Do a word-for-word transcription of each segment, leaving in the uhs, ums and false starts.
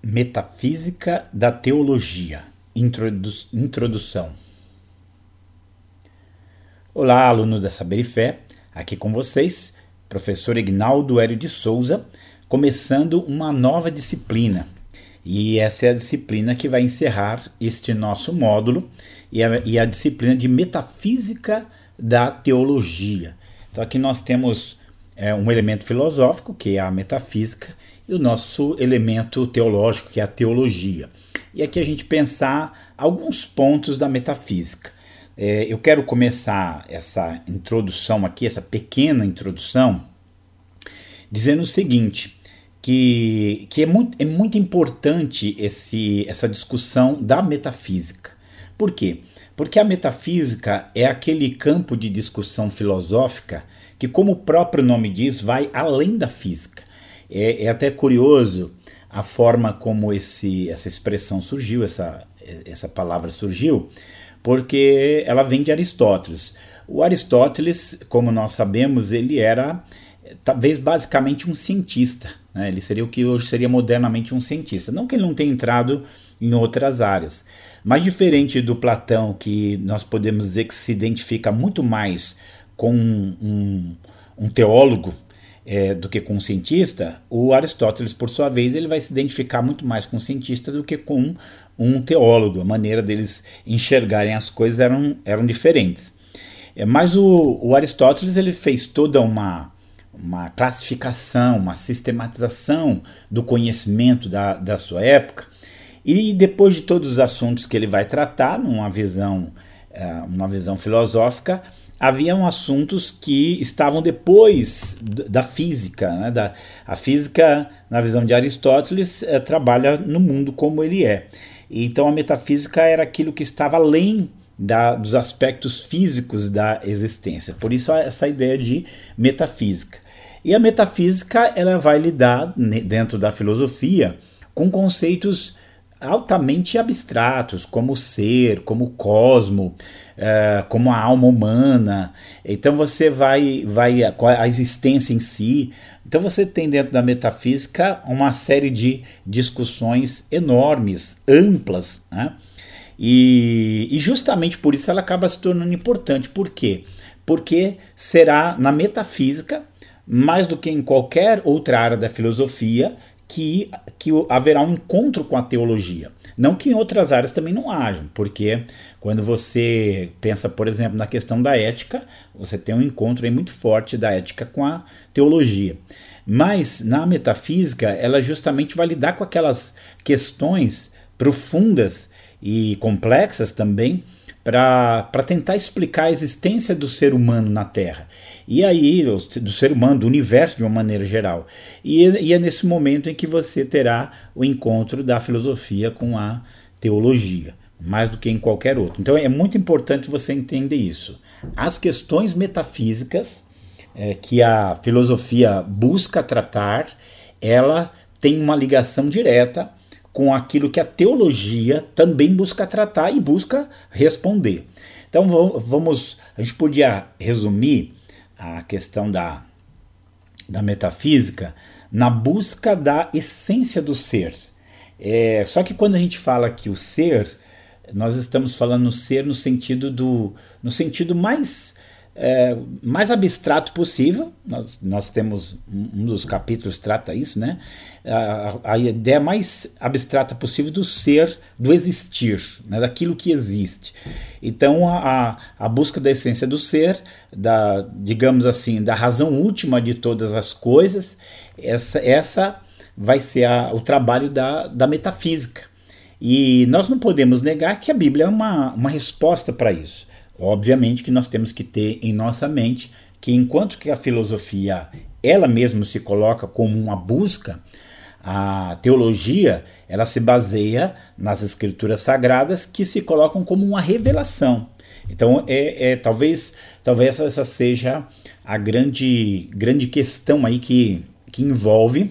Metafísica da Teologia. Introdu Introdução. Olá, alunos da Saber e Fé, aqui com vocês, professor Ignaldo Hélio de Souza, começando uma nova disciplina. E essa é a disciplina que vai encerrar este nosso módulo, e a, e a disciplina de Metafísica da Teologia. Então aqui nós temos é, um elemento filosófico, que é a metafísica, e o nosso elemento teológico, que é a teologia. E aqui a gente pensar alguns pontos da metafísica. É, eu quero começar essa introdução aqui, essa pequena introdução, dizendo o seguinte, que, que é, muito, é muito importante esse, essa discussão da metafísica. Por quê? Porque a metafísica é aquele campo de discussão filosófica que, como o próprio nome diz, vai além da física. É, é até curioso a forma como esse, essa expressão surgiu, essa, essa palavra surgiu, porque ela vem de Aristóteles. O Aristóteles, como nós sabemos, ele era talvez basicamente um cientista, né? Ele seria o que hoje seria modernamente um cientista. Não que ele não tenha entrado em outras áreas, mas diferente do Platão, que nós podemos dizer que se identifica muito mais com um, um, um teólogo, É, do que com um cientista, o Aristóteles, por sua vez, ele vai se identificar muito mais com um cientista do que com um teólogo. A maneira deles enxergarem as coisas eram, eram diferentes. É, mas o, o Aristóteles ele fez toda uma, uma classificação, uma sistematização do conhecimento da, da sua época, e depois de todos os assuntos que ele vai tratar, numa visão, é, uma visão filosófica, haviam assuntos que estavam depois da física, né? Da, a física, na visão de Aristóteles, é, trabalha no mundo como ele é. E, então a metafísica era aquilo que estava além da, dos aspectos físicos da existência. Por isso essa ideia de metafísica. E a metafísica ela vai lidar, dentro da filosofia, com conceitos altamente abstratos, como o ser, como o cosmo, é, como a alma humana. Então você vai, vai a, a existência em si. Então você tem dentro da metafísica uma série de discussões enormes, amplas, né? E, e justamente por isso ela acaba se tornando importante. Por quê? Porque será na metafísica, mais do que em qualquer outra área da filosofia, Que, que haverá um encontro com a teologia. Não que em outras áreas também não hajam, porque quando você pensa, por exemplo, na questão da ética, você tem um encontro aí muito forte da ética com a teologia. Mas na metafísica, ela justamente vai lidar com aquelas questões profundas e complexas também, para tentar explicar a existência do ser humano na Terra. E aí, do ser humano, do universo de uma maneira geral. E, e é nesse momento em que você terá o encontro da filosofia com a teologia, mais do que em qualquer outro. Então é muito importante você entender isso. As questões metafísicas é, que a filosofia busca tratar, ela tem uma ligação direta com aquilo que a teologia também busca tratar e busca responder. Então vamos, a gente podia resumir a questão da, da metafísica na busca da essência do ser. É, só que quando a gente fala que o ser, nós estamos falando no ser no sentido, do, no sentido mais, é, mais abstrato possível. Nós, nós temos um dos capítulos trata isso, né? A, a ideia mais abstrata possível do ser, do existir, né? Daquilo que existe. Então a, a busca da essência do ser, da, digamos assim, da razão última de todas as coisas, essa, essa vai ser a, o trabalho da, da metafísica. E nós não podemos negar que a Bíblia é uma, uma resposta para isso. Obviamente que nós temos que ter em nossa mente que enquanto que a filosofia ela mesma se coloca como uma busca, a teologia ela se baseia nas escrituras sagradas que se colocam como uma revelação. Então é, é talvez, talvez essa seja a grande, grande questão aí que, que envolve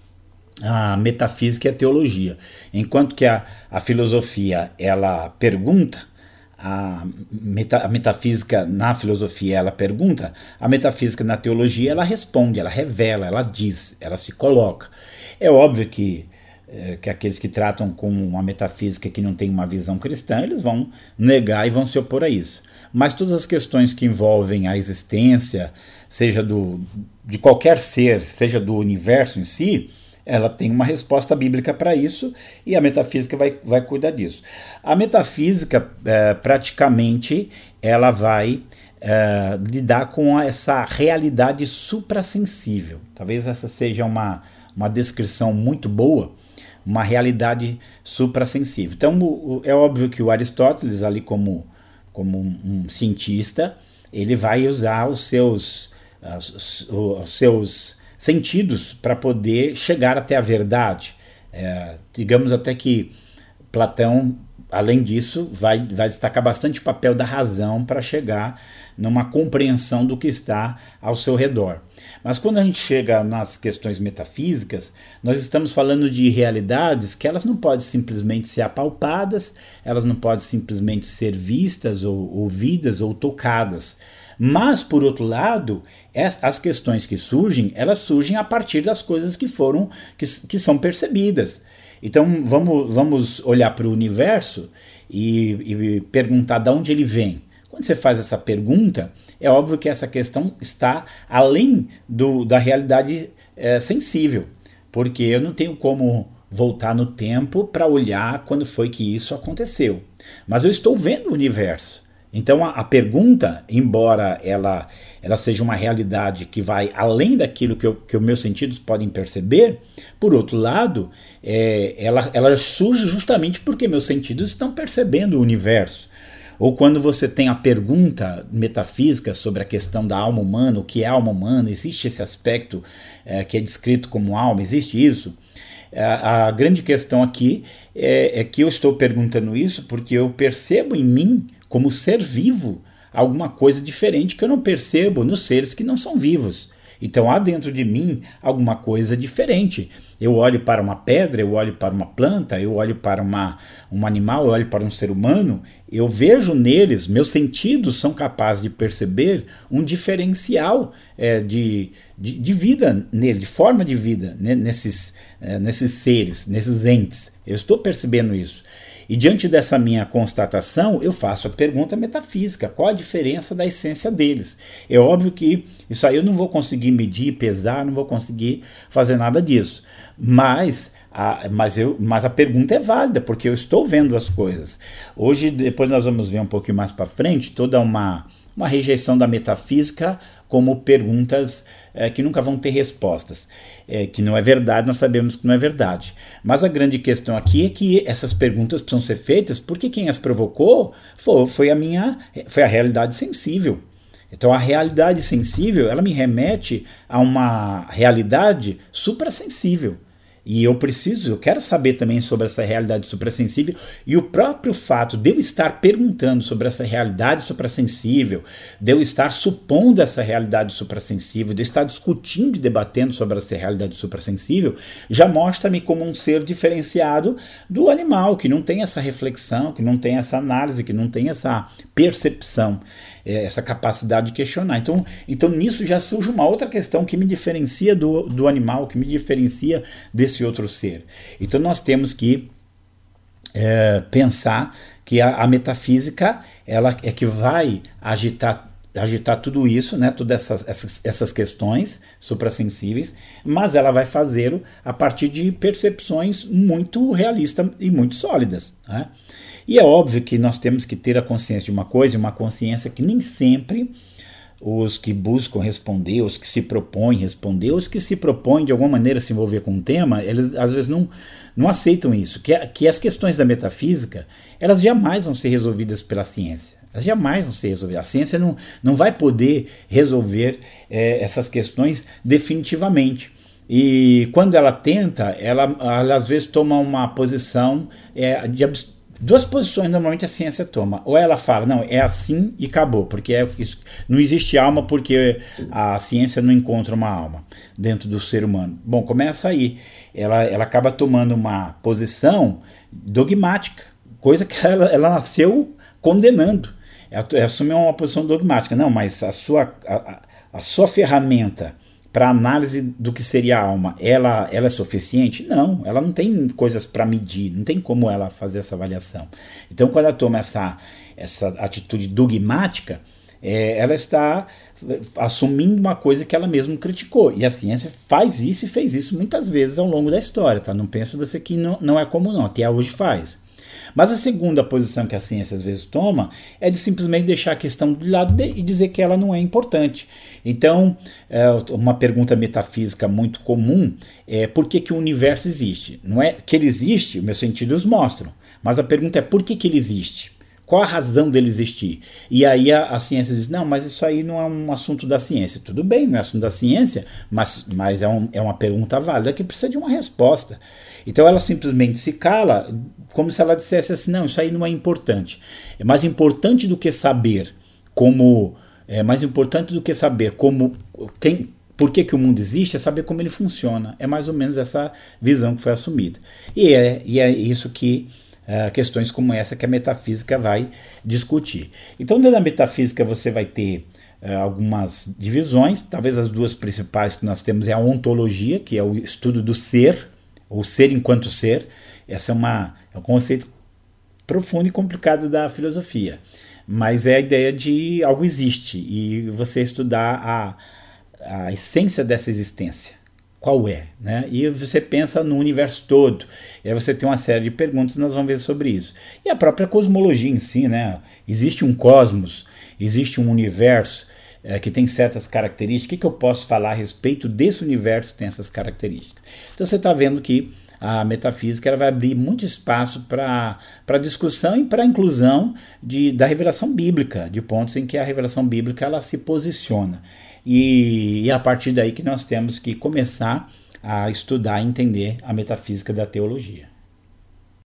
a metafísica e a teologia. Enquanto que a, a filosofia ela pergunta, A, meta, a metafísica na filosofia ela pergunta, a metafísica na teologia ela responde, ela revela, ela diz, ela se coloca. É óbvio que é, que aqueles que tratam com uma metafísica que não tem uma visão cristã, eles vão negar e vão se opor a isso. Mas todas as questões que envolvem a existência, seja do, de qualquer ser, seja do universo em si, ela tem uma resposta bíblica para isso e a metafísica vai, vai cuidar disso. A metafísica, é, praticamente, ela vai é, lidar com essa realidade suprassensível. Talvez essa seja uma, uma descrição muito boa, uma realidade suprassensível. Então, o, o, é óbvio que o Aristóteles, ali como, como um, um cientista, ele vai usar os seus, os, os seus sentidos para poder chegar até a verdade. É, digamos até que Platão, além disso, vai, vai destacar bastante o papel da razão para chegar numa compreensão do que está ao seu redor. Mas quando a gente chega nas questões metafísicas, nós estamos falando de realidades que elas não podem simplesmente ser apalpadas, elas não podem simplesmente ser vistas ou ouvidas ou tocadas. Mas, por outro lado, as questões que surgem, elas surgem a partir das coisas que foram, que, que são percebidas. Então, vamos, vamos olhar para o universo e, e perguntar de onde ele vem. Quando você faz essa pergunta, é óbvio que essa questão está além do, da realidade é, sensível, porque eu não tenho como voltar no tempo para olhar quando foi que isso aconteceu. Mas eu estou vendo o universo. Então a, a pergunta, embora ela, ela seja uma realidade que vai além daquilo que, eu, que os meus sentidos podem perceber, por outro lado, é, ela, ela surge justamente porque meus sentidos estão percebendo o universo. Ou quando você tem a pergunta metafísica sobre a questão da alma humana, o que é alma humana, existe esse aspecto é, que é descrito como alma, existe isso? A, a grande questão aqui é, é que eu estou perguntando isso porque eu percebo em mim, como ser vivo, alguma coisa diferente que eu não percebo nos seres que não são vivos. Então há dentro de mim alguma coisa diferente. Eu olho para uma pedra, eu olho para uma planta, eu olho para uma, um animal, eu olho para um ser humano, eu vejo neles, meus sentidos são capazes de perceber um diferencial é, de, de, de vida nele, de forma de vida né, nesses, é, nesses seres, nesses entes. Eu estou percebendo isso. E diante dessa minha constatação, eu faço a pergunta metafísica, qual a diferença da essência deles? É óbvio que isso aí eu não vou conseguir medir, pesar, não vou conseguir fazer nada disso. Mas a, mas, eu, mas a pergunta é válida, porque eu estou vendo as coisas. Hoje, depois nós vamos ver um pouquinho mais para frente, toda uma, uma rejeição da metafísica como perguntas é, que nunca vão ter respostas. É, que não é verdade, nós sabemos que não é verdade. Mas a grande questão aqui é que essas perguntas precisam ser feitas porque quem as provocou foi, foi, a, minha, foi a realidade sensível. Então a realidade sensível, ela me remete a uma realidade suprassensível. E eu preciso, eu quero saber também sobre essa realidade suprassensível e o próprio fato de eu estar perguntando sobre essa realidade suprassensível, de eu estar supondo essa realidade suprassensível, de eu estar discutindo e debatendo sobre essa realidade suprassensível, já mostra-me como um ser diferenciado do animal, que não tem essa reflexão, que não tem essa análise, que não tem essa percepção, essa capacidade de questionar. Então, então nisso já surge uma outra questão que me diferencia do, do animal, que me diferencia desse outro ser. Então nós temos que é, pensar que a, a metafísica ela é que vai agitar, agitar tudo isso, né, todas essas, essas, essas questões suprassensíveis, mas ela vai fazê-lo a partir de percepções muito realistas e muito sólidas, né? E é óbvio que nós temos que ter a consciência de uma coisa, uma consciência que nem sempre os que buscam responder, os que se propõem responder, os que se propõem de alguma maneira se envolver com um tema, eles às vezes não, não aceitam isso, que, que as questões da metafísica, elas jamais vão ser resolvidas pela ciência, elas jamais vão ser resolvidas, a ciência não, não vai poder resolver é, essas questões definitivamente. E quando ela tenta, ela, ela às vezes toma uma posição é, de abs- duas posições normalmente a ciência toma. Ou ela fala, não, é assim e acabou, porque é isso, não existe alma porque a ciência não encontra uma alma dentro do ser humano. Bom, começa aí. Ela, ela acaba tomando uma posição dogmática, coisa que ela, ela nasceu condenando. Ela, ela assume uma posição dogmática. Não, mas a sua, a, a sua ferramenta para análise do que seria a alma, ela, ela é suficiente? Não, ela não tem coisas para medir, não tem como ela fazer essa avaliação. Então, quando ela toma essa, essa atitude dogmática, é, ela está assumindo uma coisa que ela mesma criticou. E a ciência faz isso e fez isso muitas vezes ao longo da história. Tá? Não pensa você que não, não é comum, não. Até hoje faz. Mas a segunda posição que a ciência às vezes toma é de simplesmente deixar a questão de lado e dizer que ela não é importante. Então, uma pergunta metafísica muito comum é por que, que o universo existe? Não é que ele existe, meus sentidos mostram, mas a pergunta é por que, que ele existe? Qual a razão dele existir? E aí a, a ciência diz, não, mas isso aí não é um assunto da ciência. Tudo bem, não é assunto da ciência, mas, mas é, um, é uma pergunta válida que precisa de uma resposta. Então ela simplesmente se cala, como se ela dissesse assim, não, isso aí não é importante. É mais importante do que saber como... É mais importante do que saber como... Quem, por que, que o mundo existe é saber como ele funciona. É mais ou menos essa visão que foi assumida. E é, e é isso que... Uh, questões como essa que a metafísica vai discutir. Então, dentro da metafísica você vai ter uh, algumas divisões, talvez as duas principais que nós temos é a ontologia, que é o estudo do ser, ou ser enquanto ser. Essa é, uma, é um conceito profundo e complicado da filosofia, mas é a ideia de algo existe, e você estudar a, a essência dessa existência. Qual é? Né? E você pensa no universo todo. E aí você tem uma série de perguntas e nós vamos ver sobre isso. E a própria cosmologia em si, né? Existe um cosmos, existe um universo é, que tem certas características. O que, que eu posso falar a respeito desse universo que tem essas características? Então você está vendo que a metafísica ela vai abrir muito espaço para a discussão e para a inclusão de, da revelação bíblica, de pontos em que a revelação bíblica ela se posiciona. E, e é a partir daí que nós temos que começar a estudar e entender a metafísica da teologia.